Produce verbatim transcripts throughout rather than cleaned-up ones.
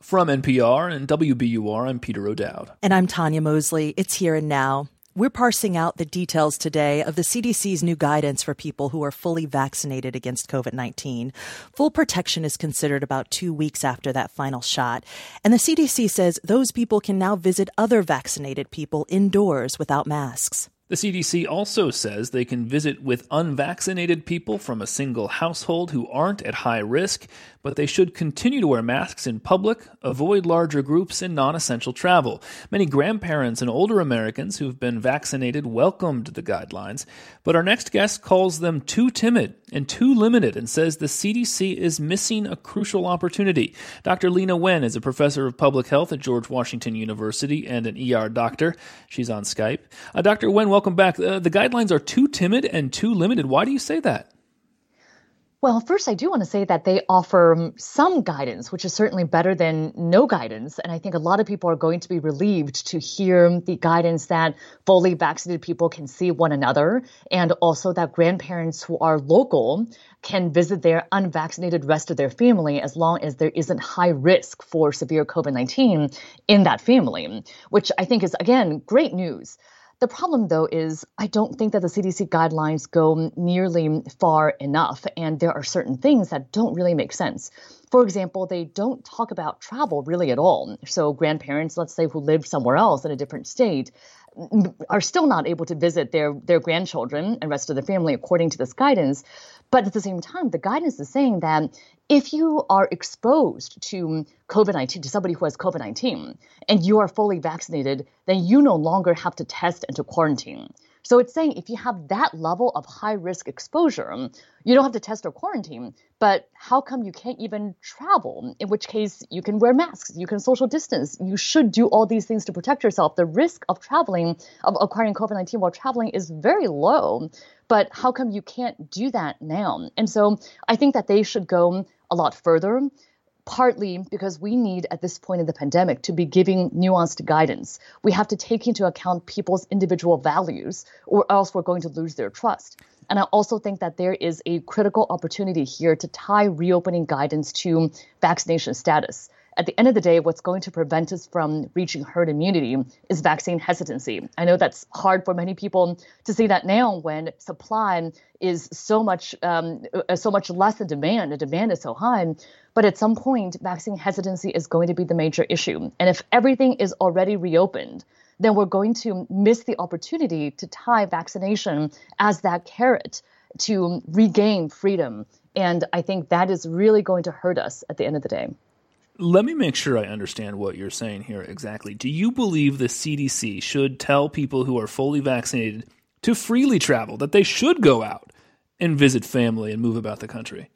From N P R and W B U R, I'm Peter O'Dowd. And I'm Tanya Mosley. It's Here and Now. We're parsing out the details today of the C D C's new guidance for people who are fully vaccinated against covid nineteen. Full protection is considered about two weeks after that final shot. And the C D C says those people can now visit other vaccinated people indoors without masks. The C D C also says they can visit with unvaccinated people from a single household who aren't at high risk, but they should continue to wear masks in public, avoid larger groups, and non-essential travel. Many grandparents and older Americans who've been vaccinated welcomed the guidelines, but our next guest calls them too timid and too limited and says the C D C is missing a crucial opportunity. Doctor Leana Wen is a professor of public health at George Washington University and an E R doctor. She's on Skype. Uh, Doctor Wen, welcome back. Uh, the guidelines are too timid and too limited. Why do you say that? Well, first, I do want to say that they offer some guidance, which is certainly better than no guidance. And I think a lot of people are going to be relieved to hear the guidance that fully vaccinated people can see one another, and also that grandparents who are local can visit their unvaccinated rest of their family as long as there isn't high risk for severe covid nineteen in that family, which I think is, again, great news. The problem, though, is I don't think that the C D C guidelines go nearly far enough, and there are certain things that don't really make sense. For example, they don't talk about travel really at all. So grandparents, let's say, who live somewhere else in a different state, are still not able to visit their, their grandchildren and rest of the family according to this guidance. But at the same time, the guidance is saying that if you are exposed to covid nineteen, to somebody who has covid nineteen, and you are fully vaccinated, then you no longer have to test and to quarantine. So it's saying if you have that level of high-risk exposure, you don't have to test or quarantine. But how come you can't even travel? In which case, you can wear masks, you can social distance. You should do all these things to protect yourself. The risk of traveling, of acquiring covid nineteen while traveling is very low. But how come you can't do that now? And so I think that they should go a lot further, partly because we need, at this point in the pandemic, to be giving nuanced guidance. We have to take into account people's individual values, or else we're going to lose their trust. And I also think that there is a critical opportunity here to tie reopening guidance to vaccination status. At the end of the day, what's going to prevent us from reaching herd immunity is vaccine hesitancy. I know that's hard for many people to see that now when supply is so much um, so much less than demand. The demand is so high. But at some point, vaccine hesitancy is going to be the major issue. And if everything is already reopened, then we're going to miss the opportunity to tie vaccination as that carrot to regain freedom. And I think that is really going to hurt us at the end of the day. Let me make sure I understand what you're saying here exactly. Do you believe the C D C should tell people who are fully vaccinated to freely travel, that they should go out and visit family and move about the country?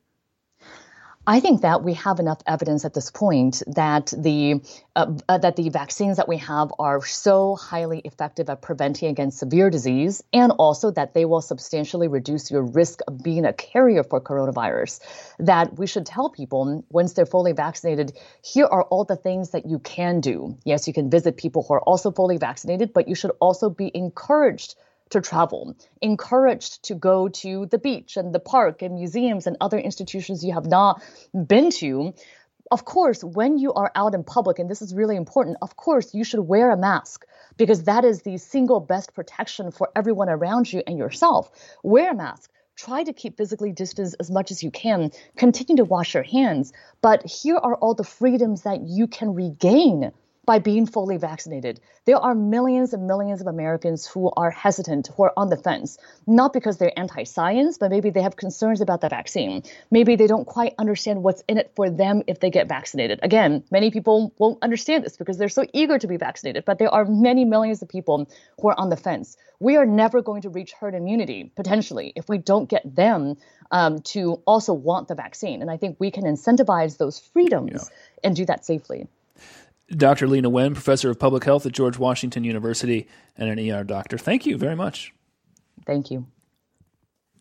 I think that we have enough evidence at this point that the uh, uh, that the vaccines that we have are so highly effective at preventing against severe disease, and also that they will substantially reduce your risk of being a carrier for coronavirus, that we should tell people once they're fully vaccinated, here are all the things that you can do. Yes, you can visit people who are also fully vaccinated, but you should also be encouraged to travel, encouraged to go to the beach and the park and museums and other institutions you have not been to. Of course, when you are out in public, and this is really important, of course, you should wear a mask because that is the single best protection for everyone around you and yourself. Wear a mask. Try to keep physically distanced as much as you can. Continue to wash your hands. But here are all the freedoms that you can regain by being fully vaccinated. There are millions and millions of Americans who are hesitant, who are on the fence, not because they're anti-science, but maybe they have concerns about the vaccine. Maybe they don't quite understand what's in it for them if they get vaccinated. Again, many people won't understand this because they're so eager to be vaccinated, but there are many millions of people who are on the fence. We are never going to reach herd immunity, potentially, if we don't get them um, to also want the vaccine. And I think we can incentivize those freedoms yeah. and do that safely. Doctor Leana Wen, professor of public health at George Washington University and an E R doctor. Thank you very much. Thank you.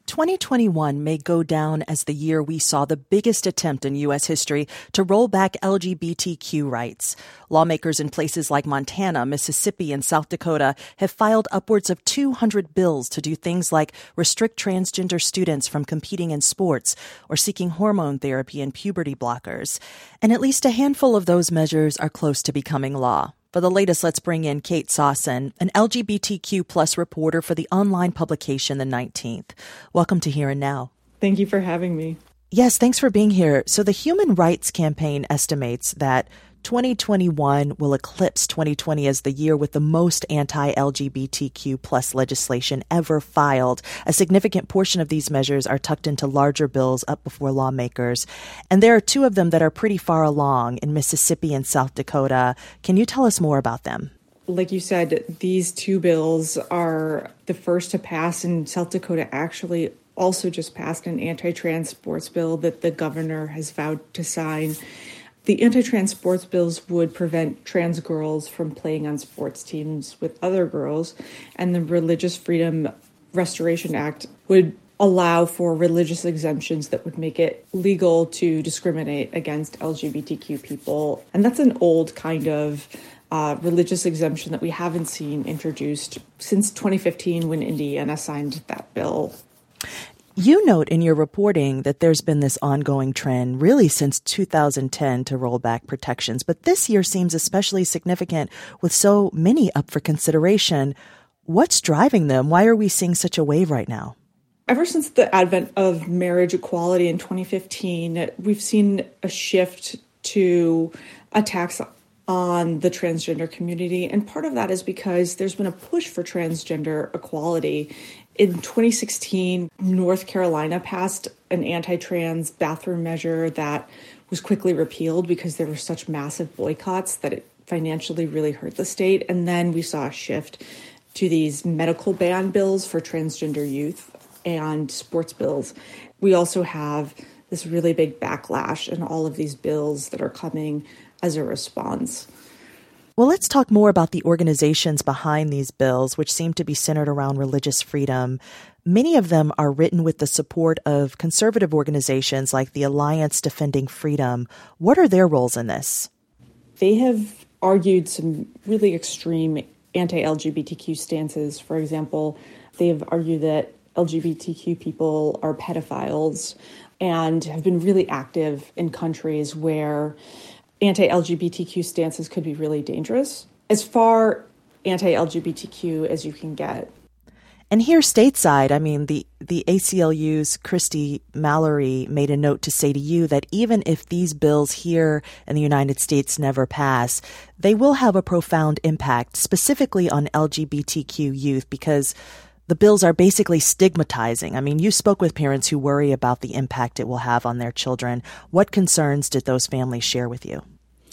twenty twenty-one may go down as the year we saw the biggest attempt in U S history to roll back L G B T Q rights. Lawmakers in places like Montana, Mississippi, and South Dakota have filed upwards of two hundred bills to do things like restrict transgender students from competing in sports or seeking hormone therapy and puberty blockers. And at least a handful of those measures are close to becoming law. For the latest, let's bring in Kate Sawson, an L G B T Q plus reporter for the online publication The nineteenth. Welcome to Here and Now. Thank you for having me. Yes, thanks for being here. So the Human Rights Campaign estimates that twenty twenty-one will eclipse twenty twenty as the year with the most anti-L G B T Q plus legislation ever filed. A significant portion of these measures are tucked into larger bills up before lawmakers. And there are two of them that are pretty far along in Mississippi and South Dakota. Can you tell us more about them? Like you said, these two bills are the first to pass, and South Dakota actually also just passed an anti-trans sports bill that the governor has vowed to sign. The anti-trans sports bills would prevent trans girls from playing on sports teams with other girls, and the Religious Freedom Restoration Act would allow for religious exemptions that would make it legal to discriminate against L G B T Q people. And that's an old kind of uh, religious exemption that we haven't seen introduced since twenty fifteen when Indiana signed that bill. You note in your reporting that there's been this ongoing trend really since two thousand ten to roll back protections, but this year seems especially significant with so many up for consideration. What's driving them? Why are we seeing such a wave right now? Ever since the advent of marriage equality in twenty fifteen, we've seen a shift to attacks on the transgender community. And part of that is because there's been a push for transgender equality. In twenty sixteen, North Carolina passed an anti-trans bathroom measure that was quickly repealed because there were such massive boycotts that it financially really hurt the state. And then we saw a shift to these medical ban bills for transgender youth and sports bills. We also have this really big backlash in all of these bills that are coming as a response. Well, let's talk more about the organizations behind these bills, which seem to be centered around religious freedom. Many of them are written with the support of conservative organizations like the Alliance Defending Freedom. What are their roles in this? They have argued some really extreme anti-L G B T Q stances. For example, they have argued that L G B T Q people are pedophiles and have been really active in countries where anti-L G B T Q stances could be really dangerous, as far anti-L G B T Q as you can get. And here stateside, I mean, the, the A C L U's Christy Mallory made a note to say to you that even if these bills here in the United States never pass, they will have a profound impact, specifically on L G B T Q youth, because the bills are basically stigmatizing. I mean, you spoke with parents who worry about the impact it will have on their children. What concerns did those families share with you?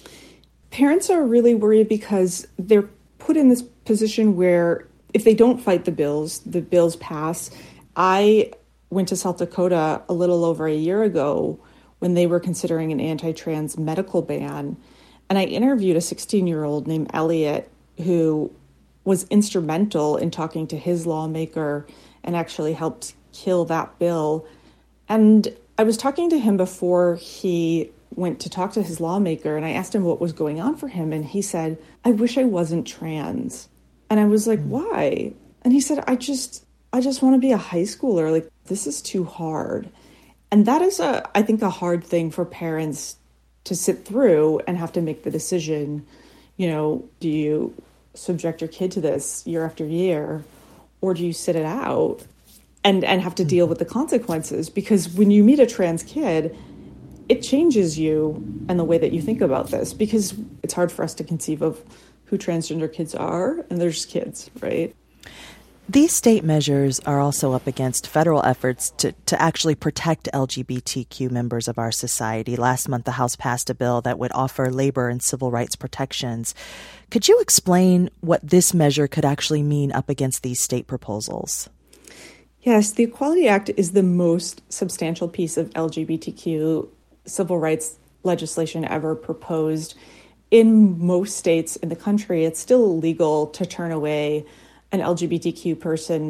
Parents are really worried because they're put in this position where if they don't fight the bills, the bills pass. I went to South Dakota a little over a year ago when they were considering an anti-trans medical ban. And I interviewed a sixteen-year-old named Elliot who was instrumental in talking to his lawmaker and actually helped kill that bill. And I was talking to him before he went to talk to his lawmaker, and I asked him what was going on for him. And he said, I wish I wasn't trans. And I was like, why? And he said, I just, I just want to be a high schooler. Like, this is too hard. And that is, a, I think, a hard thing for parents to sit through and have to make the decision. You know, do you subject your kid to this year after year, or do you sit it out and, and have to deal with the consequences? Because when you meet a trans kid, it changes you and the way that you think about this, because it's hard for us to conceive of who transgender kids are, and they're just kids, right? These state measures are also up against federal efforts to, to actually protect L G B T Q members of our society. Last month, the House passed a bill that would offer labor and civil rights protections. Could you explain what this measure could actually mean up against these state proposals? Yes, the Equality Act is the most substantial piece of L G B T Q civil rights legislation ever proposed. In most states in the country, it's still illegal to turn away an L G B T Q person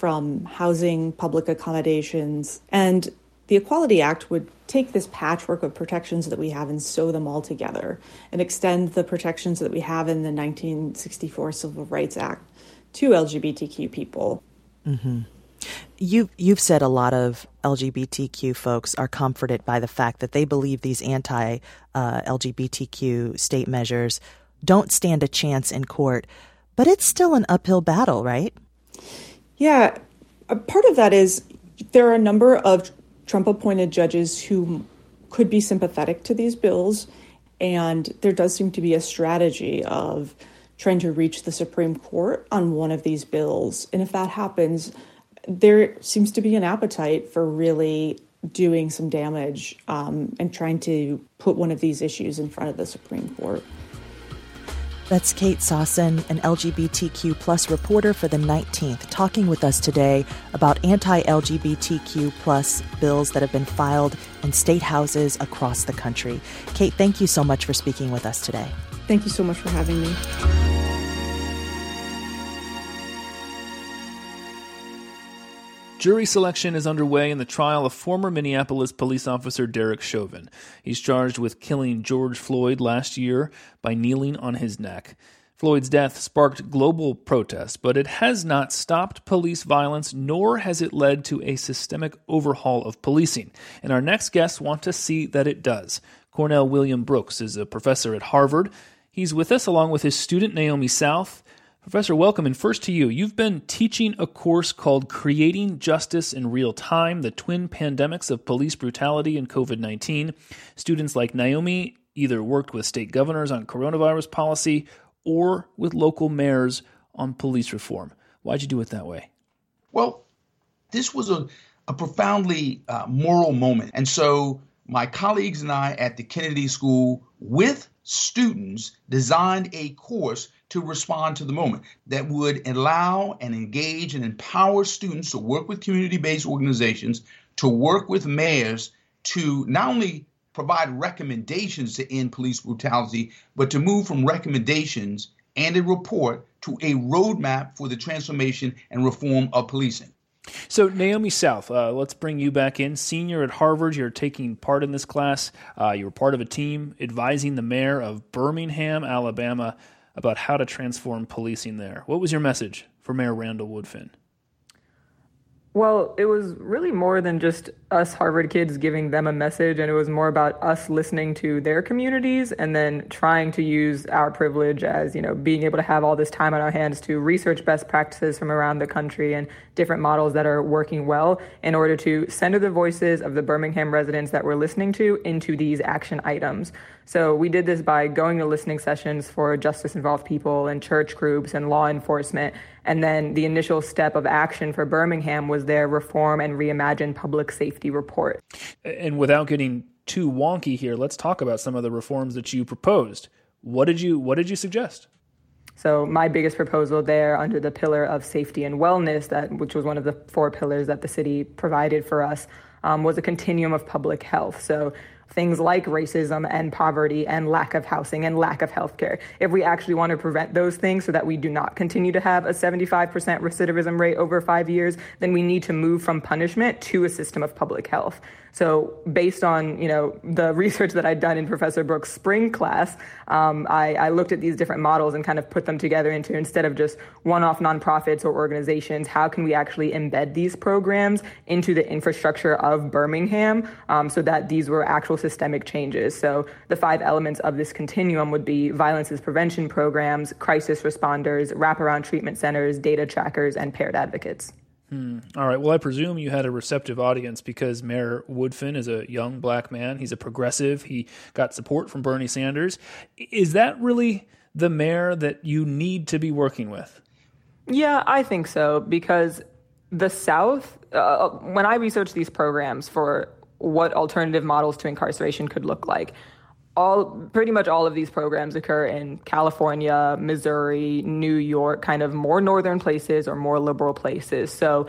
from housing, public accommodations, and the Equality Act would take this patchwork of protections that we have and sew them all together and extend the protections that we have in the nineteen sixty-four Civil Rights Act to L G B T Q people. Mm-hmm. You've, you've said a lot of L G B T Q folks are comforted by the fact that they believe these anti-L G B T Q state measures don't stand a chance in court. But it's still an uphill battle, right? Yeah. A part of that is there are a number of Trump-appointed judges who could be sympathetic to these bills, and there does seem to be a strategy of trying to reach the Supreme Court on one of these bills. And if that happens, there seems to be an appetite for really doing some damage um, and trying to put one of these issues in front of the Supreme Court. That's Kate Sossin, an L G B T Q plus reporter for the nineteenth, talking with us today about anti-L G B T Q plus bills that have been filed in state houses across the country. Kate, thank you so much for speaking with us today. Thank you so much for having me. Jury selection is underway in the trial of former Minneapolis police officer Derek Chauvin. He's charged with killing George Floyd last year by kneeling on his neck. Floyd's death sparked global protest, but it has not stopped police violence, nor has it led to a systemic overhaul of policing. And our next guests want to see that it does. Cornell William Brooks is a professor at Harvard. He's with us along with his student Naomi South. Professor, welcome. And first to you, you've been teaching a course called Creating Justice in Real Time, the twin pandemics of police brutality and covid nineteen. Students like Naomi either worked with state governors on coronavirus policy or with local mayors on police reform. Why'd you do it that way? Well, this was a, a profoundly uh, moral moment. And so my colleagues and I at the Kennedy School with students designed a course to respond to the moment that would allow and engage and empower students to work with community-based organizations, to work with mayors to not only provide recommendations to end police brutality, but to move from recommendations and a report to a roadmap for the transformation and reform of policing. So Naomi South, uh, let's bring you back in. Senior at Harvard, you're taking part in this class. Uh, you were part of a team advising the mayor of Birmingham, Alabama, about how to transform policing there. What was your message for Mayor Randall Woodfin? Well, it was really more than just us Harvard kids giving them a message, and it was more about us listening to their communities and then trying to use our privilege as, you know, being able to have all this time on our hands to research best practices from around the country and different models that are working well in order to center the voices of the Birmingham residents that we're listening to into these action items. So we did this by going to listening sessions for justice-involved people and church groups and law enforcement. And then the initial step of action for Birmingham was their Reform and Reimagine Public Safety Report. And without getting too wonky here, let's talk about some of the reforms that you proposed. What did you What did you suggest? So my biggest proposal there under the pillar of safety and wellness, that which was one of the four pillars that the city provided for us, um, was a continuum of public health. So things like racism and poverty and lack of housing and lack of healthcare. If we actually want to prevent those things so that we do not continue to have a seventy-five percent recidivism rate over five years, then we need to move from punishment to a system of public health. So based on, you know, the research that I'd done in Professor Brooks' spring class, um, I, I looked at these different models and kind of put them together into, instead of just one-off nonprofits or organizations, how can we actually embed these programs into the infrastructure of Birmingham um, so that these were actual systemic changes. So the five elements of this continuum would be violences prevention programs, crisis responders, wraparound treatment centers, data trackers, and paired advocates. Hmm. All right. Well, I presume you had a receptive audience because Mayor Woodfin is a young black man. He's a progressive. He got support from Bernie Sanders. Is that really the mayor that you need to be working with? Yeah, I think so, because the South, uh, when I researched these programs for what alternative models to incarceration could look like, all pretty much all of these programs occur in California, Missouri, New York, kind of more northern places or more liberal places. So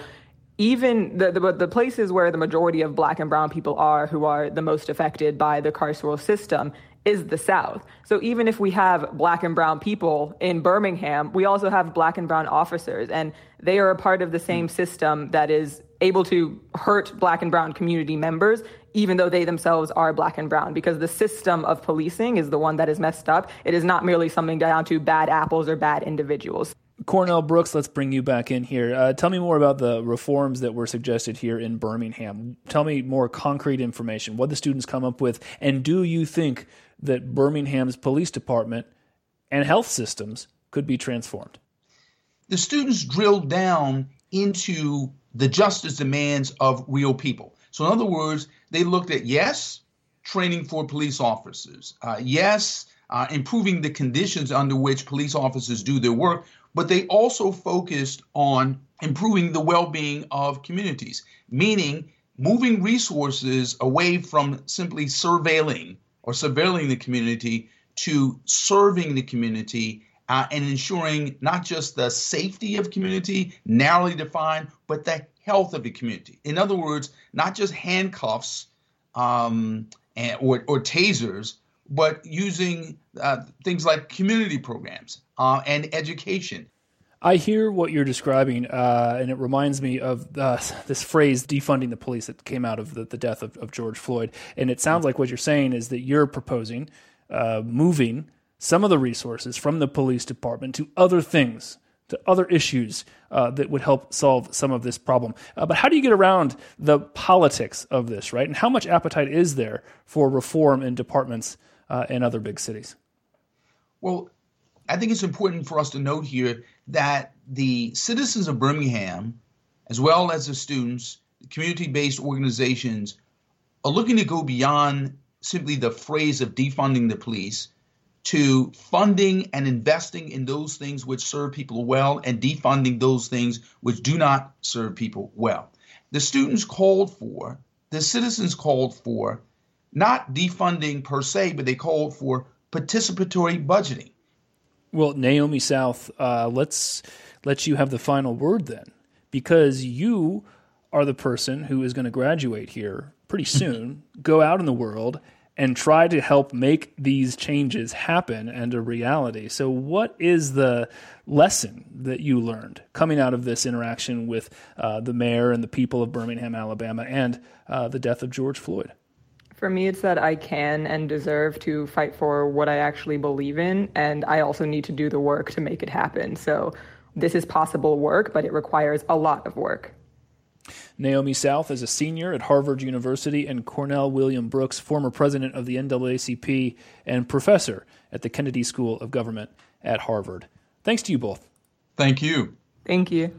even the, the the places where the majority of black and brown people are, who are the most affected by the carceral system, is the South. So even if we have black and brown people in Birmingham, we also have black and brown officers, and they are a part of the same system that is able to hurt black and brown community members, even though they themselves are black and brown, because the system of policing is the one that is messed up. It is not merely something down to bad apples or bad individuals. Cornell Brooks, let's bring you back in here. Uh, tell me more about the reforms that were suggested here in Birmingham. Tell me more concrete information, what the students come up with, and do you think that Birmingham's police department and health systems could be transformed? The students drilled down into the justice demands of real people. So in other words, they looked at, yes, training for police officers, uh, yes, uh, improving the conditions under which police officers do their work, but they also focused on improving the well-being of communities, meaning moving resources away from simply surveilling or surveilling the community to serving the community uh, and ensuring not just the safety of community, narrowly defined, but the health of the community. In other words, not just handcuffs um, and, or, or tasers, but using uh, things like community programs uh, and education. I hear what you're describing, uh, and it reminds me of uh, this phrase, defunding the police, that came out of the, the death of, of George Floyd. And it sounds like what you're saying is that you're proposing uh, moving some of the resources from the police department to other things, to other issues uh, that would help solve some of this problem. Uh, but how do you get around the politics of this, right? And how much appetite is there for reform in departments uh, in other big cities? Well, I think it's important for us to note here that the citizens of Birmingham, as well as the students, community-based organizations, are looking to go beyond simply the phrase of defunding the police to funding and investing in those things which serve people well and defunding those things which do not serve people well. The students called for, the citizens called for, not defunding per se, but they called for participatory budgeting. Well, Naomi South, uh, let's let you have the final word then, because you are the person who is going to graduate here pretty soon, go out in the world, and try to help make these changes happen and a reality. So what is the lesson that you learned coming out of this interaction with uh, the mayor and the people of Birmingham, Alabama, and uh, the death of George Floyd? For me, it's that I can and deserve to fight for what I actually believe in, and I also need to do the work to make it happen. So this is possible work, but it requires a lot of work. Naomi South is a senior at Harvard University, and Cornell William Brooks, former president of the N double A C P and professor at the Kennedy School of Government at Harvard. Thanks to you both. Thank you. Thank you.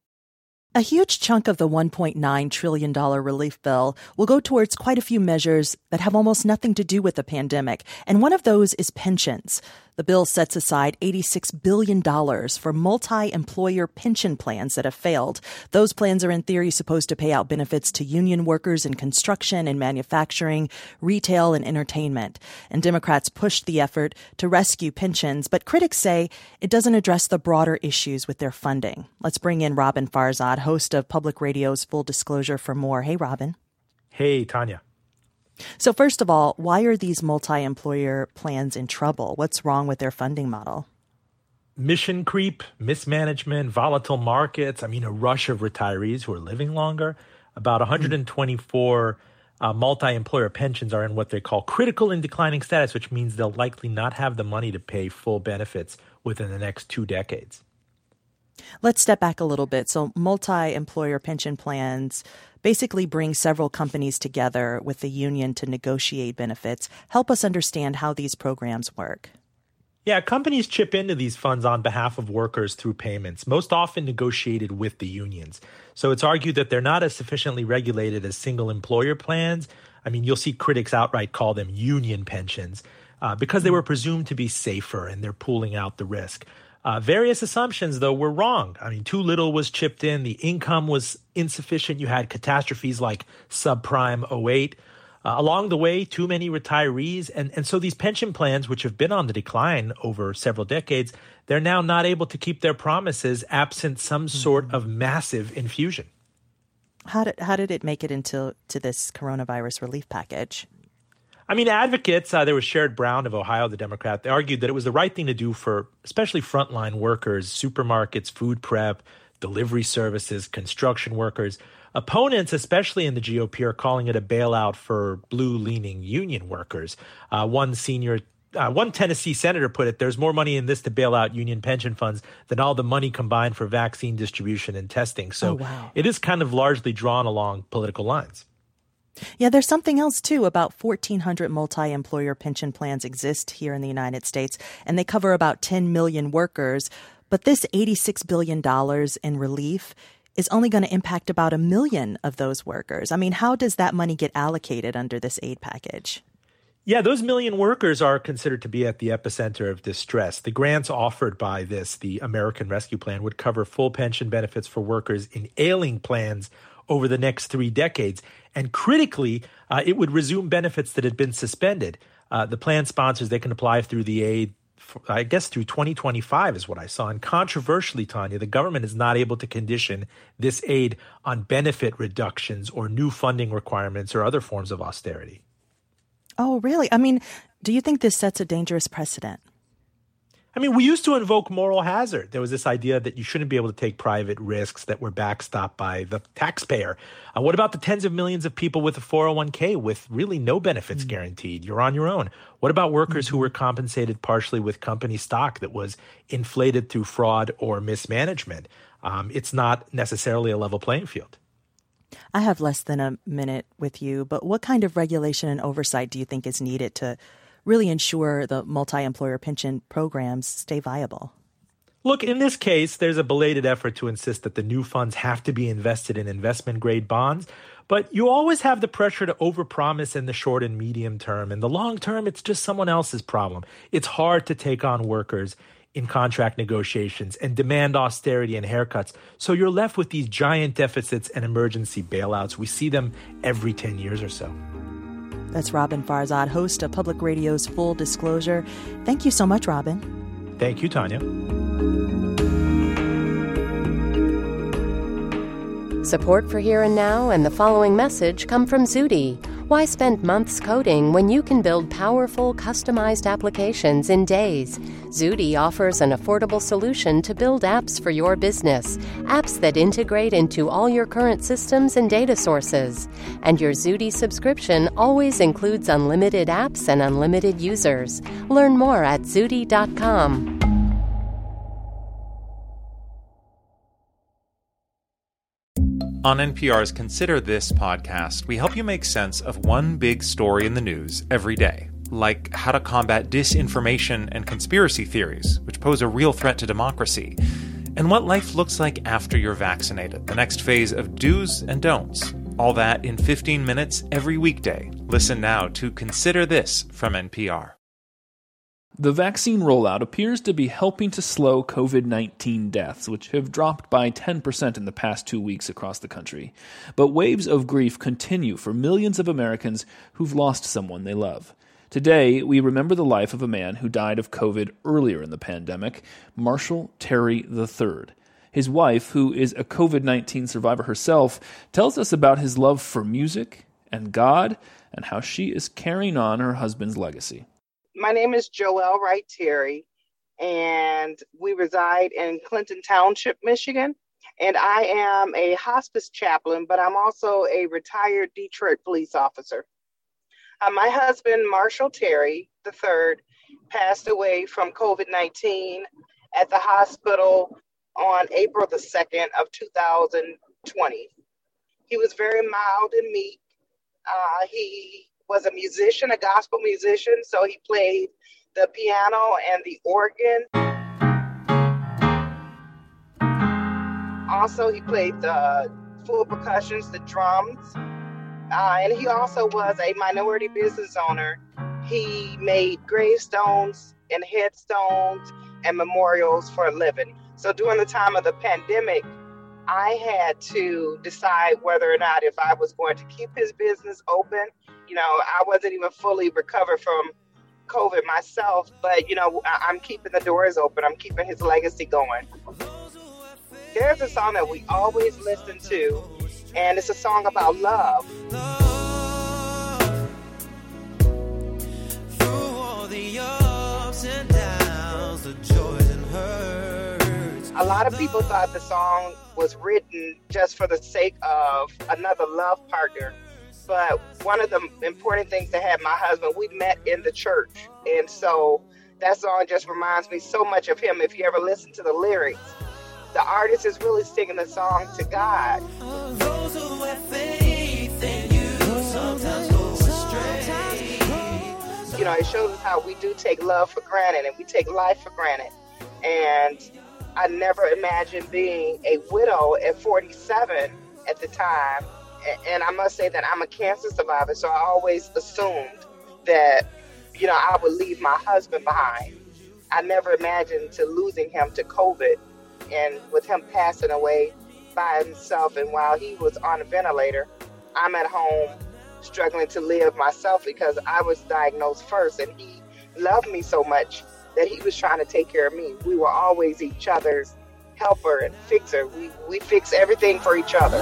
A huge chunk of the one point nine trillion dollars relief bill will go towards quite a few measures that have almost nothing to do with the pandemic, and one of those is pensions. The bill sets aside eighty-six billion dollars for multi-employer pension plans that have failed. Those plans are in theory supposed to pay out benefits to union workers in construction and manufacturing, retail and entertainment. And Democrats pushed the effort to rescue pensions, but critics say it doesn't address the broader issues with their funding. Let's bring in Robin Farzad, host of Public Radio's Full Disclosure, for more. Hey, Robin. Hey, Tanya. So first of all, why are these multi-employer plans in trouble? What's wrong with their funding model? Mission creep, mismanagement, volatile markets. I mean, a rush of retirees who are living longer. About one hundred twenty-four uh, multi-employer pensions are in what they call critical and declining status, which means they'll likely not have the money to pay full benefits within the next two decades. Let's step back a little bit. So multi-employer pension plans basically bring several companies together with the union to negotiate benefits. Help us understand how these programs work. Yeah, companies chip into these funds on behalf of workers through payments, most often negotiated with the unions. So it's argued that they're not as sufficiently regulated as single employer plans. I mean, you'll see critics outright call them union pensions uh, because they were presumed to be safer and they're pooling out the risk. Uh, various assumptions, though, were wrong. I mean, too little was chipped in. The income was insufficient. You had catastrophes like subprime oh eight. Uh, along the way, too many retirees. And, and so these pension plans, which have been on the decline over several decades, they're now not able to keep their promises absent some sort of massive infusion. How did, how did it make it into to this coronavirus relief package? I mean, advocates, uh, there was Sherrod Brown of Ohio, the Democrat, they argued that it was the right thing to do for especially frontline workers, supermarkets, food prep, delivery services, construction workers. Opponents, especially in the G O P, are calling it a bailout for blue-leaning union workers. Uh, one senior, uh, one Tennessee senator put it, there's more money in this to bail out union pension funds than all the money combined for vaccine distribution and testing. So oh, wow. It is kind of largely drawn along political lines. Yeah, there's something else, too. About fourteen hundred multi-employer pension plans exist here in the United States, and they cover about ten million workers. But this eighty-six billion dollars in relief is only going to impact about a million of those workers. I mean, how does that money get allocated under this aid package? Yeah, those million workers are considered to be at the epicenter of distress. The grants offered by this, the American Rescue Plan, would cover full pension benefits for workers in ailing plans over the next three decades. And critically, uh, it would resume benefits that had been suspended. Uh, the plan sponsors, they can apply through the aid, for, I guess through twenty twenty-five is what I saw. And controversially, Tanya, the government is not able to condition this aid on benefit reductions or new funding requirements or other forms of austerity. Oh, really? I mean, do you think this sets a dangerous precedent? I mean, we used to invoke moral hazard. There was this idea that you shouldn't be able to take private risks that were backstopped by the taxpayer. Uh, what about the tens of millions of people with a four oh one k with really no benefits mm-hmm. guaranteed? You're on your own. What about workers mm-hmm. who were compensated partially with company stock that was inflated through fraud or mismanagement? Um, it's not necessarily a level playing field. I have less than a minute with you, but what kind of regulation and oversight do you think is needed to really ensure the multi-employer pension programs stay viable? Look, in this case, there's a belated effort to insist that the new funds have to be invested in investment-grade bonds, but you always have the pressure to overpromise in the short and medium term. In the long term, it's just someone else's problem. It's hard to take on workers in contract negotiations and demand austerity and haircuts. So you're left with these giant deficits and emergency bailouts. We see them every ten years or so. That's Robin Farzad, host of Public Radio's Full Disclosure. Thank you so much, Robin. Thank you, Tanya. Support for Here and Now and the following message come from Zudy. Why spend months coding when you can build powerful, customized applications in days? Zudy offers an affordable solution to build apps for your business, apps that integrate into all your current systems and data sources. And your Zudy subscription always includes unlimited apps and unlimited users. Learn more at zudy dot com. On N P R's Consider This podcast, we help you make sense of one big story in the news every day, like how to combat disinformation and conspiracy theories, which pose a real threat to democracy, and what life looks like after you're vaccinated, the next phase of do's and don'ts. All that in fifteen minutes every weekday. Listen now to Consider This from N P R. The vaccine rollout appears to be helping to slow covid nineteen deaths, which have dropped by ten percent in the past two weeks across the country. But waves of grief continue for millions of Americans who've lost someone they love. Today, we remember the life of a man who died of COVID earlier in the pandemic, Marshall Terry the third. His wife, who is a covid nineteen survivor herself, tells us about his love for music and God and how she is carrying on her husband's legacy. My name is Joelle Wright Terry, and we reside in Clinton Township, Michigan. And I am a hospice chaplain, but I'm also a retired Detroit police officer. Uh, my husband, Marshall Terry the third, passed away from covid nineteen at the hospital on April the second of two thousand twenty. He was very mild and meek. Uh, he was a musician, a gospel musician, so he played the piano and the organ. Also, he played the full percussions, the drums, uh, and he also was a minority business owner. He made gravestones and headstones and memorials for a living. So during the time of the pandemic, I had to decide whether or not if I was going to keep his business open. You know, I wasn't even fully recovered from COVID myself, but, you know, I'm keeping the doors open. I'm keeping his legacy going. There's a song that we always listen to, and it's a song about love. A lot of people thought the song was written just for the sake of another love partner. But one of the important things to have my husband, we met in the church. And so that song just reminds me so much of him. If you ever listen to the lyrics, the artist is really singing the song to God. Those who have faith in you sometimes go astray. You know, it shows us how we do take love for granted and we take life for granted. And I never imagined being a widow at forty-seven at the time. And I must say that I'm a cancer survivor, so I always assumed that, you know, I would leave my husband behind. I never imagined to losing him to COVID, and with him passing away by himself, and while he was on a ventilator, I'm at home struggling to live myself because I was diagnosed first, and he loved me so much that he was trying to take care of me. We were always each other's helper and fixer. We, we fix everything for each other.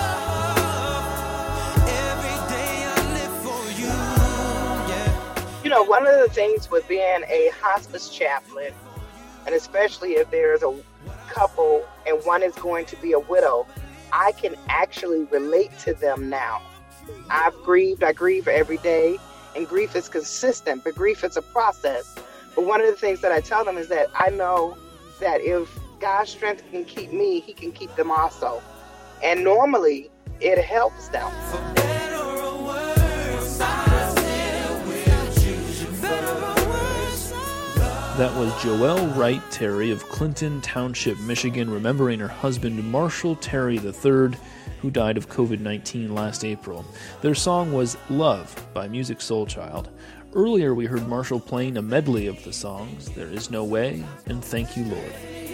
You know, one of the things with being a hospice chaplain, and especially if there's a couple and one is going to be a widow, I can actually relate to them now. I've grieved, I grieve every day, and grief is consistent, but grief is a process. But one of the things that I tell them is that I know that if God's strength can keep me, he can keep them also. And normally, it helps them. That was Joelle Wright Terry of Clinton Township, Michigan, remembering her husband Marshall Terry the third, who died of covid nineteen last April. Their song was Love by Musiq Soulchild. Earlier we heard Marshall playing a medley of the songs There Is No Way and Thank You, Lord.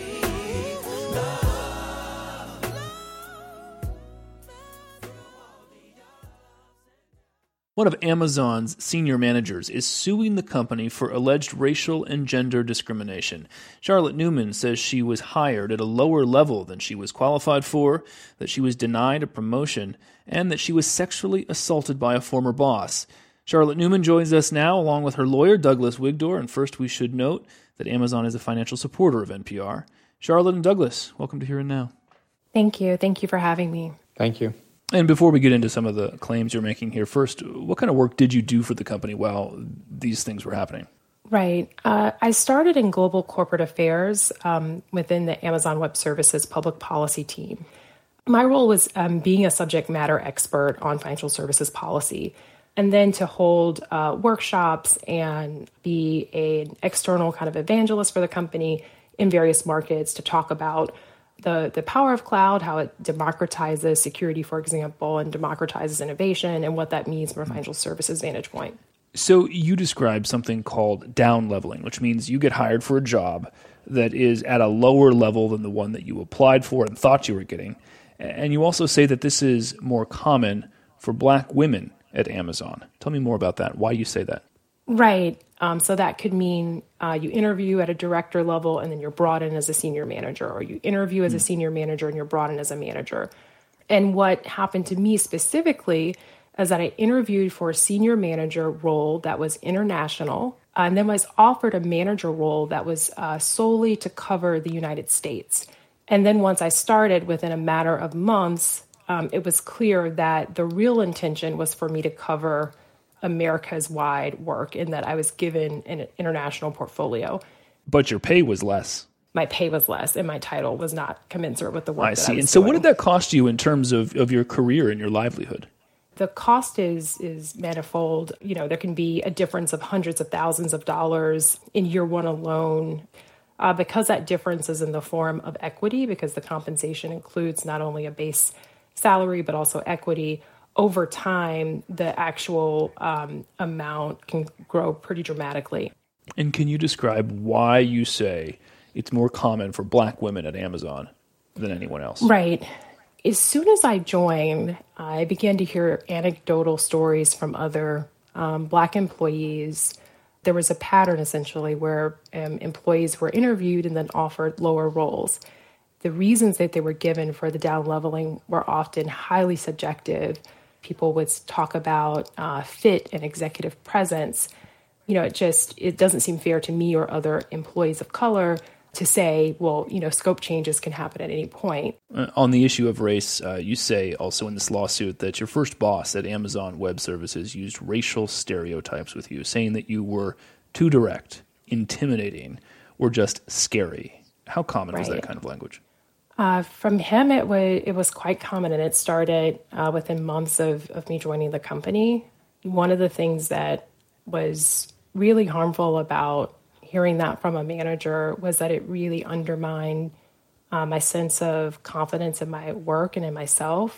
One of Amazon's senior managers is suing the company for alleged racial and gender discrimination. Charlotte Newman says she was hired at a lower level than she was qualified for, that she was denied a promotion, and that she was sexually assaulted by a former boss. Charlotte Newman joins us now, along with her lawyer, Douglas Wigdor, and first we should note that Amazon is a financial supporter of N P R. Charlotte and Douglas, welcome to Here and Now. Thank you. Thank you for having me. Thank you. And before we get into some of the claims you're making here, first, what kind of work did you do for the company while these things were happening? Right. Uh, I started in global corporate affairs um, within the Amazon Web Services public policy team. My role was um, being a subject matter expert on financial services policy, and then to hold uh, workshops and be an external kind of evangelist for the company in various markets to talk about the the power of cloud, how it democratizes security, for example, and democratizes innovation, and what that means from a financial services vantage point. So you described something called down leveling, which means you get hired for a job that is at a lower level than the one that you applied for and thought you were getting. And you also say that this is more common for black women at Amazon. Tell me more about that, why you say that. Right. Um, so that could mean uh, you interview at a director level and then you're brought in as a senior manager, or you interview as mm. a senior manager and you're brought in as a manager. And what happened to me specifically is that I interviewed for a senior manager role that was international, uh, and then was offered a manager role that was uh, solely to cover the United States. And then once I started, within a matter of months, um, it was clear that the real intention was for me to cover America's wide work, in that I was given an international portfolio. But your pay was less. My pay was less, and my title was not commensurate with the work I that see. I was And so doing. what did that cost you in terms of, of your career and your livelihood? The cost is is manifold. You know, there can be a difference of hundreds of thousands of dollars in year one alone, uh, because that difference is in the form of equity, because the compensation includes not only a base salary, but also equity. Over time, the actual um, amount can grow pretty dramatically. And can you describe why you say it's more common for black women at Amazon than anyone else? Right. As soon as I joined, I began to hear anecdotal stories from other um, black employees. There was a pattern, essentially, where um, employees were interviewed and then offered lower roles. The reasons that they were given for the down leveling were often highly subjective. People would talk about uh, fit and executive presence, you know, it just, it doesn't seem fair to me or other employees of color to say, well, you know, scope changes can happen at any point. Uh, on the issue of race, uh, you say also in this lawsuit that your first boss at Amazon Web Services used racial stereotypes with you, saying that you were too direct, intimidating, or just scary. How common was Right. that kind of language? Uh, from him, it was it was quite common, and it started uh, within months of, of me joining the company. One of the things that was really harmful about hearing that from a manager was that it really undermined uh, my sense of confidence in my work and in myself.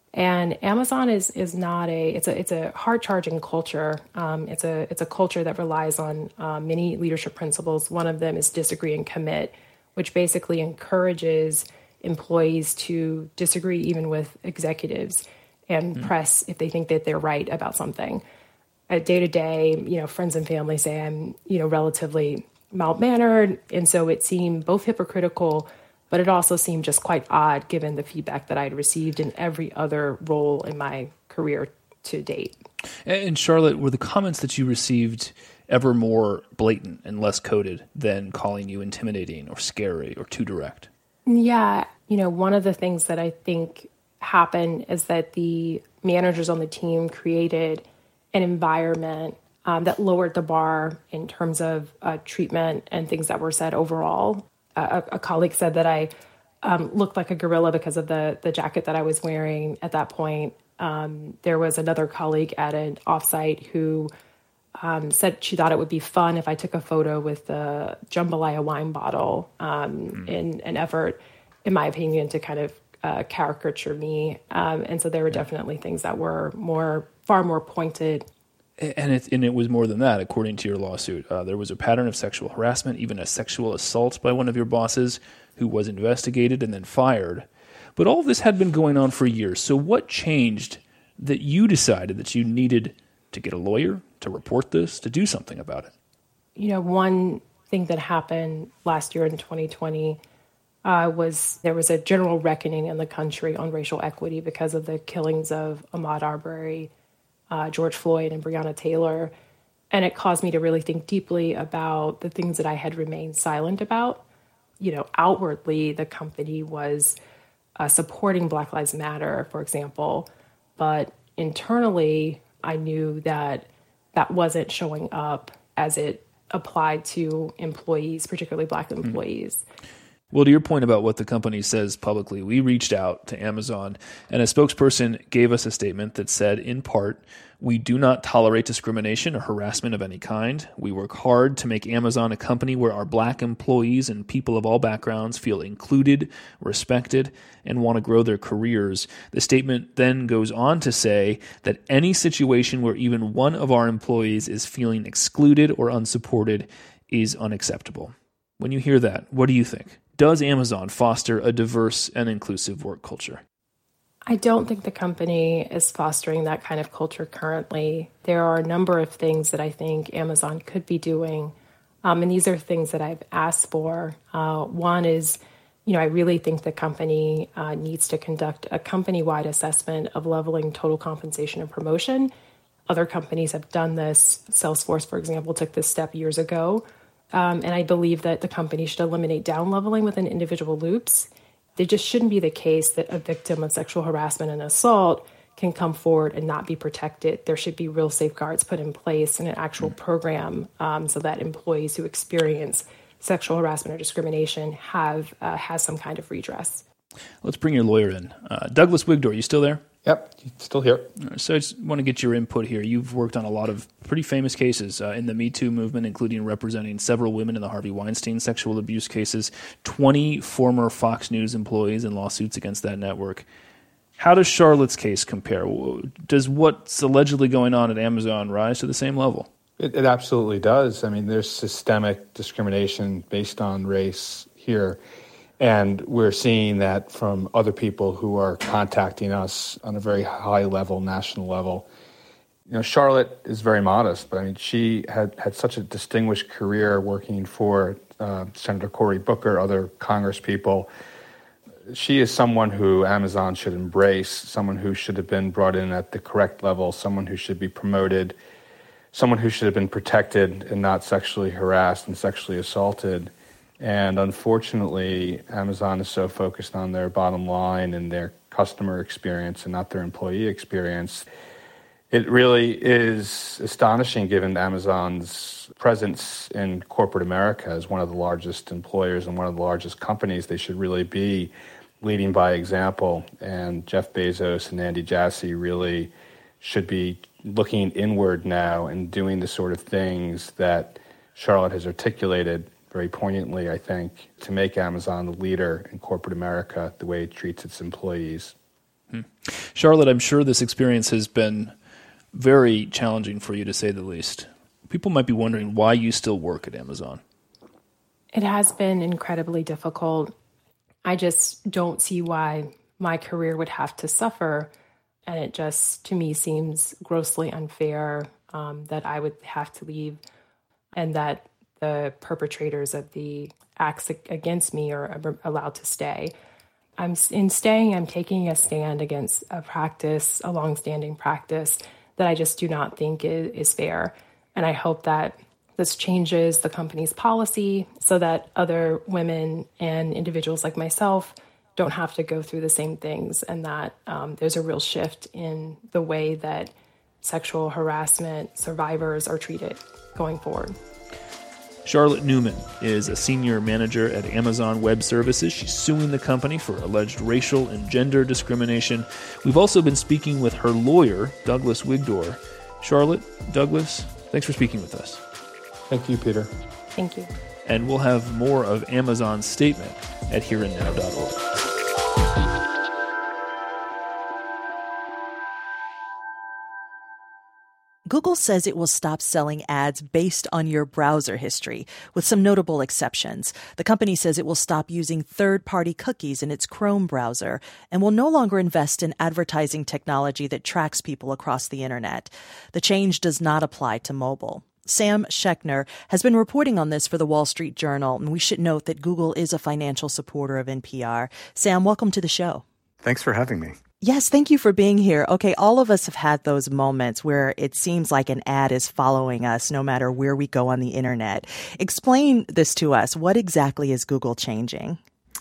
And Amazon is is not a it's a it's a hard charging culture. Um, it's a it's a culture that relies on uh, many leadership principles. One of them is disagree and commit, which basically encourages employees to disagree even with executives and mm. press if they think that they're right about something. At day to day, you know, friends and family say I'm, you know, relatively mild-mannered. And so it seemed both hypocritical, but it also seemed just quite odd given the feedback that I'd received in every other role in my career to date. And Charlotte, were the comments that you received ever more blatant and less coded than calling you intimidating or scary or too direct? Yeah. You know, one of the things that I think happened is that the managers on the team created an environment um, that lowered the bar in terms of uh, treatment and things that were said overall. Uh, a, a colleague said that I um, looked like a gorilla because of the the jacket that I was wearing at that point. Um, there was another colleague at an offsite who um, said she thought it would be fun if I took a photo with the jambalaya wine bottle um, mm. in an effort, in my opinion, to kind of uh, caricature me. Um, and so there were definitely things that were more, far more pointed. And it, and it was more than that, according to your lawsuit. Uh, there was a pattern of sexual harassment, even a sexual assault by one of your bosses who was investigated and then fired. But all of this had been going on for years. So what changed that you decided that you needed to get a lawyer, to report this, to do something about it? You know, one thing that happened last year in twenty twenty uh, was there was a general reckoning in the country on racial equity because of the killings of Ahmaud Arbery, uh, George Floyd, and Breonna Taylor. And it caused me to really think deeply about the things that I had remained silent about. You know, outwardly, the company was uh, supporting Black Lives Matter, for example, but internally, I knew that that wasn't showing up as it applied to employees, particularly Black employees. Mm. Well, to your point about what the company says publicly, we reached out to Amazon, and a spokesperson gave us a statement that said, in part, we do not tolerate discrimination or harassment of any kind. We work hard to make Amazon a company where our Black employees and people of all backgrounds feel included, respected, and want to grow their careers. The statement then goes on to say that any situation where even one of our employees is feeling excluded or unsupported is unacceptable. When you hear that, what do you think? Does Amazon foster a diverse and inclusive work culture? I don't think the company is fostering that kind of culture currently. There are a number of things that I think Amazon could be doing, um, and these are things that I've asked for. Uh, one is, you know, I really think the company uh, needs to conduct a company-wide assessment of leveling total compensation and promotion. Other companies have done this. Salesforce, for example, took this step years ago. Um, and I believe that the company should eliminate down leveling within individual loops. It just shouldn't be the case that a victim of sexual harassment and assault can come forward and not be protected. There should be real safeguards put in place in an actual program um, so that employees who experience sexual harassment or discrimination have uh, has some kind of redress. Let's bring your lawyer in. Uh, Douglas Wigdor, you still there? Yep, still here. So I just want to get your input here. You've worked on a lot of pretty famous cases uh, in the Me Too movement, including representing several women in the Harvey Weinstein sexual abuse cases, twenty former Fox News employees in lawsuits against that network. How does Charlotte's case compare? Does what's allegedly going on at Amazon rise to the same level? It, it absolutely does. I mean, there's systemic discrimination based on race here. And we're seeing that from other people who are contacting us on a very high level, national level. You know, Charlotte is very modest, but I mean, she had, had such a distinguished career working for uh, Senator Cory Booker, other Congress people. She is someone who Amazon should embrace, someone who should have been brought in at the correct level, someone who should be promoted. someone who should have been protected and not sexually harassed and sexually assaulted. And unfortunately, Amazon is so focused on their bottom line and their customer experience and not their employee experience. It really is astonishing given Amazon's presence in corporate America as one of the largest employers and one of the largest companies. They should really be leading by example. And Jeff Bezos and Andy Jassy really should be looking inward now and doing the sort of things that Charlotte has articulated very poignantly, I think, to make Amazon the leader in corporate America, the way it treats its employees. Hmm. Charlotte, I'm sure this experience has been very challenging for you, to say the least. People might be wondering why you still work at Amazon. It has been incredibly difficult. I just don't see why my career would have to suffer. And it just, to me, seems grossly unfair um, that I would have to leave and that the perpetrators of the acts against me are allowed to stay. I'm in staying, I'm taking a stand against a practice, a longstanding practice that I just do not think is, is fair. And I hope that this changes the company's policy so that other women and individuals like myself don't have to go through the same things, and that um, there's a real shift in the way that sexual harassment survivors are treated going forward. Charlotte Newman is a senior manager at Amazon Web Services. She's suing the company for alleged racial and gender discrimination. We've also been speaking with her lawyer, Douglas Wigdor. Charlotte, Douglas, thanks for speaking with us. Thank you, Peter. Thank you. And we'll have more of Amazon's statement at here and now dot org. Google says it will stop selling ads based on your browser history, with some notable exceptions. The company says it will stop using third-party cookies in its Chrome browser and will no longer invest in advertising technology that tracks people across the internet. The change does not apply to mobile. Sam Schechner has been reporting on this for the Wall Street Journal, and we should note that Google is a financial supporter of N P R. Sam, welcome to the show. Thanks for having me. Yes, thank you for being here. Okay, all of us have had those moments where it seems like an ad is following us no matter where we go on the internet. Explain this to us. What exactly is Google changing?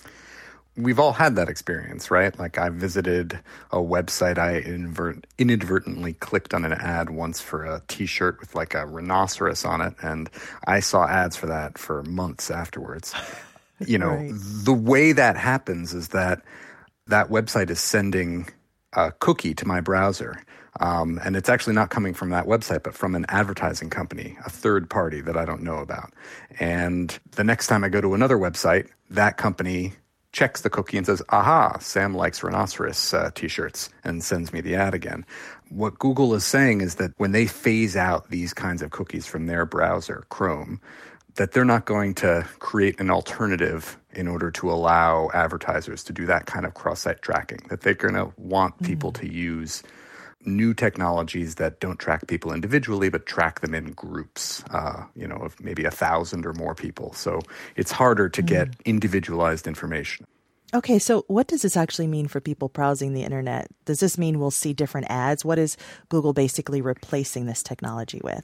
We've all had that experience, right? Like I visited a website, I invert, inadvertently clicked on an ad once for a t-shirt with like a rhinoceros on it, and I saw ads for that for months afterwards. You know, right. The way that happens is that that website is sending a cookie to my browser. Um, and it's actually not coming from that website, but from an advertising company, a third party that I don't know about. And the next time I go to another website, that company checks the cookie and says, aha, Sam likes rhinoceros uh, t-shirts, and sends me the ad again. What Google is saying is that when they phase out these kinds of cookies from their browser, Chrome, that they're not going to create an alternative in order to allow advertisers to do that kind of cross-site tracking, that they're going to want mm-hmm. people to use new technologies that don't track people individually, but track them in groups, uh, you know, of maybe a thousand or more people. So it's harder to mm-hmm. get individualized information. Okay, so what does this actually mean for people browsing the internet? Does this mean we'll see different ads? What is Google basically replacing this technology with?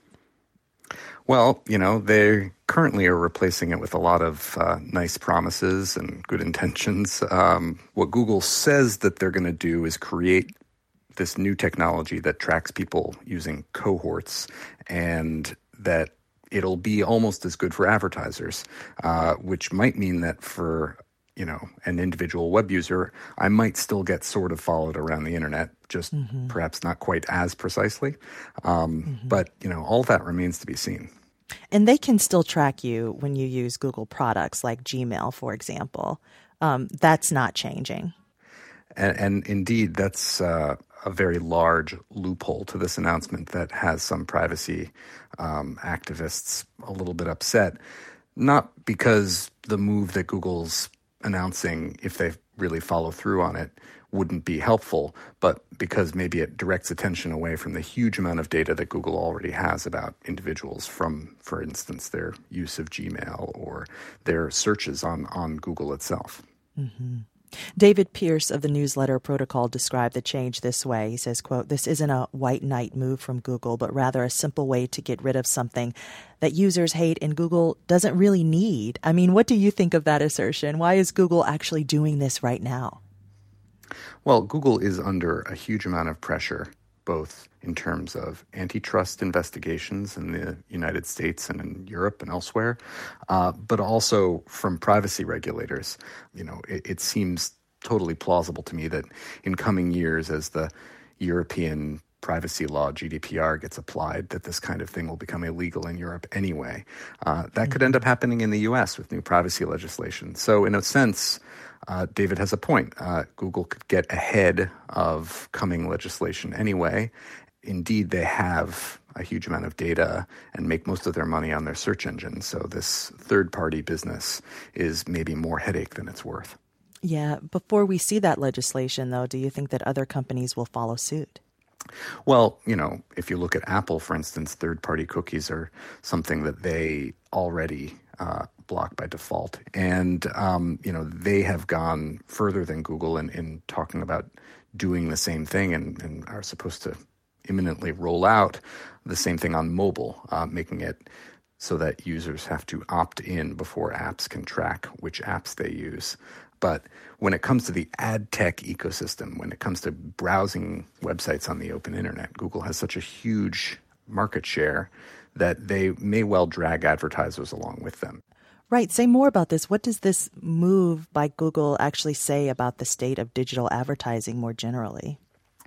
Well, you know, they currently are replacing it with a lot of uh, nice promises and good intentions. Um, what Google says that they're going to do is create this new technology that tracks people using cohorts, and that it'll be almost as good for advertisers, uh, which might mean that for, you know, an individual web user, I might still get sort of followed around the internet, just mm-hmm. perhaps not quite as precisely. Um, mm-hmm. But, you know, all that remains to be seen. And they can still track you when you use Google products like Gmail, for example. Um, that's not changing. And, and indeed, that's uh, a very large loophole to this announcement that has some privacy um, activists a little bit upset. Not because the move that Google's announcing, if they really follow through on it, wouldn't be helpful, but because maybe it directs attention away from the huge amount of data that Google already has about individuals from, for instance, their use of Gmail or their searches on, on Google itself. Mm-hmm. David Pierce of the Newsletter Protocol described the change this way. He says, quote, "This isn't a white knight move from Google, but rather a simple way to get rid of something that users hate and Google doesn't really need." I mean, what do you think of that assertion? Why is Google actually doing this right now? Well, Google is under a huge amount of pressure, both in terms of antitrust investigations in the United States and in Europe and elsewhere, uh, but also from privacy regulators. You know, it, it seems totally plausible to me that in coming years, as the European privacy law, G D P R, gets applied, that this kind of thing will become illegal in Europe anyway. Uh, that could end up happening in the U S with new privacy legislation. So in a sense, Uh, David has a point. Uh, Google could get ahead of coming legislation anyway. Indeed, they have a huge amount of data and make most of their money on their search engine. So this third-party business is maybe more headache than it's worth. Yeah. Before we see that legislation, though, do you think that other companies will follow suit? Well, you know, if you look at Apple, for instance, third-party cookies are something that they already uh, block by default. And, um, you know, they have gone further than Google in, in talking about doing the same thing and, and are supposed to imminently roll out the same thing on mobile, uh, making it so that users have to opt in before apps can track which apps they use. But when it comes to the ad tech ecosystem, when it comes to browsing websites on the open internet, Google has such a huge market share that they may well drag advertisers along with them. Right. Say more about this. What does this move by Google actually say about the state of digital advertising more generally?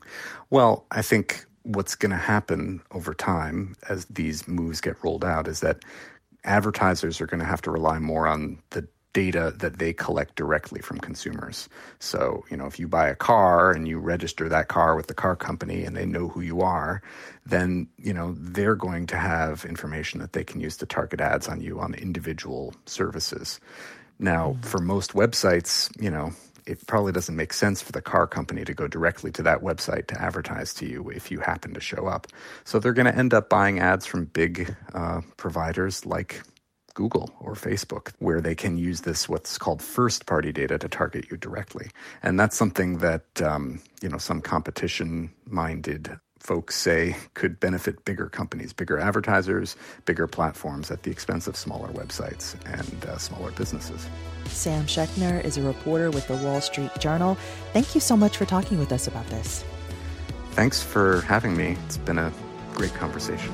Well, I think what's going to happen over time as these moves get rolled out is that advertisers are going to have to rely more on the data that they collect directly from consumers. So, you know, if you buy a car and you register that car with the car company and they know who you are, then, you know, they're going to have information that they can use to target ads on you on individual services. Now, mm-hmm. for most websites, you know, it probably doesn't make sense for the car company to go directly to that website to advertise to you if you happen to show up. So they're going to end up buying ads from big uh, providers like Google or Facebook, where they can use this what's called first-party data to target you directly. And that's something that, um, you know, some competition-minded folks say could benefit bigger companies, bigger advertisers, bigger platforms at the expense of smaller websites and uh, smaller businesses. Sam Schechner is a reporter with the Wall Street Journal. Thank you so much for talking with us about this. Thanks for having me. It's been a great conversation.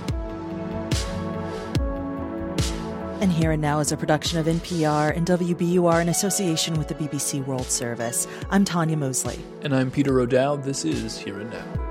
And Here and Now is a production of N P R and W B U R in association with the B B C World Service. I'm Tanya Mosley. And I'm Peter O'Dowd. This is Here and Now.